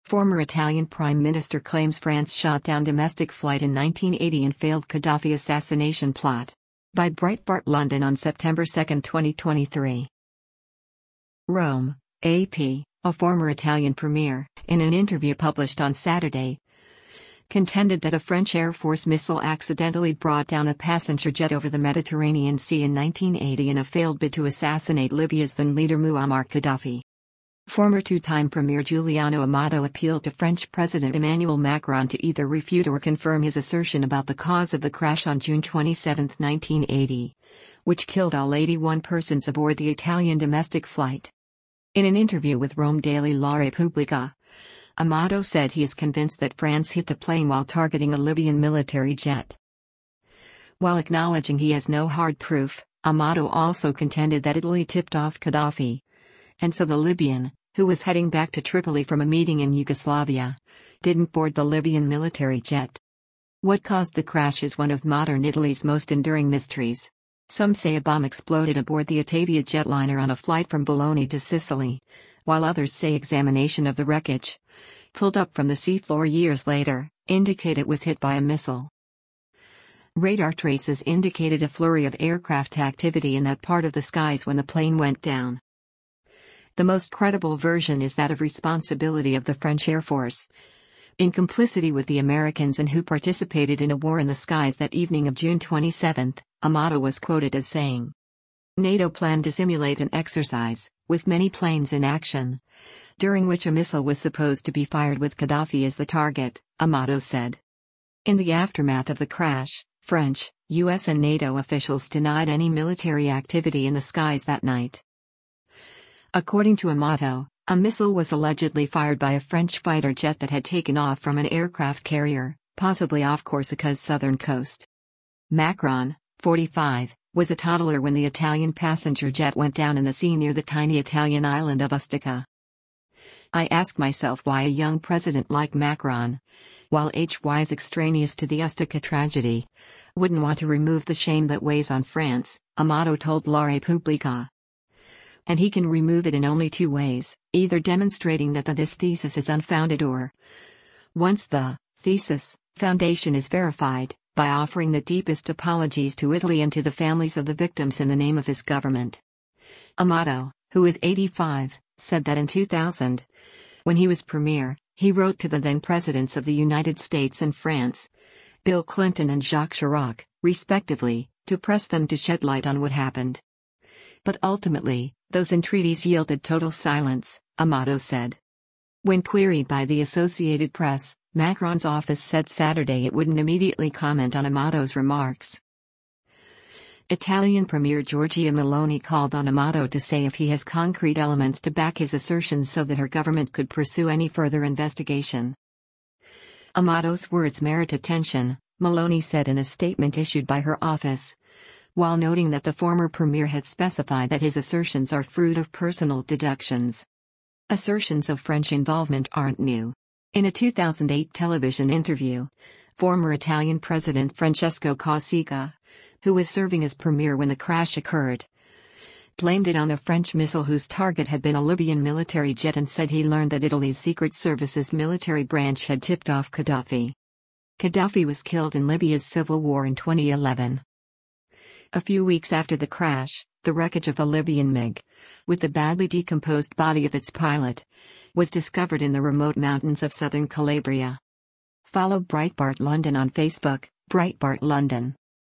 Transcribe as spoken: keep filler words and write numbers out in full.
Former Italian Prime Minister claims France shot down domestic flight in nineteen eighty and failed Gaddafi assassination plot. By Breitbart London on September second, twenty twenty-three. Rome, A P, a former Italian premier, in an interview published on Saturday, contended that a French Air Force missile accidentally brought down a passenger jet over the Mediterranean Sea in nineteen eighty in a failed bid to assassinate Libya's then leader Muammar Gaddafi. Former two-time Premier Giuliano Amato appealed to French President Emmanuel Macron to either refute or confirm his assertion about the cause of the crash on June twenty-seventh, nineteen eighty, which killed all eighty-one persons aboard the Italian domestic flight. In an interview with Rome daily La Repubblica, Amato said he is convinced that France hit the plane while targeting a Libyan military jet. While acknowledging he has no hard proof, Amato also contended that Italy tipped off Gaddafi, and so the Libyan, who was heading back to Tripoli from a meeting in Yugoslavia, didn't board the Libyan military jet. What caused the crash is one of modern Italy's most enduring mysteries. Some say a bomb exploded aboard the Atavia jetliner on a flight from Bologna to Sicily, while others say examination of the wreckage, pulled up from the seafloor years later, indicate it was hit by a missile. Radar traces indicated a flurry of aircraft activity in that part of the skies when the plane went down. The most credible version is that of responsibility of the French Air Force, in complicity with the Americans and who participated in a war in the skies that evening of June twenty-seventh, Amato was quoted as saying. NATO planned to simulate an exercise, with many planes in action, during which a missile was supposed to be fired with Gaddafi as the target, Amato said. In the aftermath of the crash, French, U S and NATO officials denied any military activity in the skies that night. According to Amato, a missile was allegedly fired by a French fighter jet that had taken off from an aircraft carrier, possibly off Corsica's southern coast. Macron, forty-five, was a toddler when the Italian passenger jet went down in the sea near the tiny Italian island of Ustica. I ask myself why a young president like Macron, while HY's extraneous to the Ustica tragedy, wouldn't want to remove the shame that weighs on France, Amato told La Repubblica. And he can remove it in only two ways, either demonstrating that the this thesis is unfounded or, once the thesis foundation is verified, by offering the deepest apologies to Italy and to the families of the victims in the name of his government. Amato, who is eighty-five, said that in two thousand, when he was premier, he wrote to the then presidents of the United States and France, Bill Clinton and Jacques Chirac, respectively, to press them to shed light on what happened. But ultimately, those entreaties yielded total silence, Amato said. When queried by the Associated Press, Macron's office said Saturday it wouldn't immediately comment on Amato's remarks. Italian Premier Giorgia Meloni called on Amato to say if he has concrete elements to back his assertions so that her government could pursue any further investigation. Amato's words merit attention, Meloni said in a statement issued by her office, while noting that the former premier had specified that his assertions are fruit of personal deductions. Assertions of French involvement aren't new. In a two thousand eight television interview, former Italian President Francesco Cossiga, who was serving as premier when the crash occurred, blamed it on a French missile whose target had been a Libyan military jet and said he learned that Italy's Secret Service's military branch had tipped off Gaddafi. Gaddafi was killed in Libya's civil war in twenty eleven. A few weeks after the crash, the wreckage of a Libyan MiG, with the badly decomposed body of its pilot, was discovered in the remote mountains of southern Calabria. Follow Breitbart London on Facebook, Breitbart London.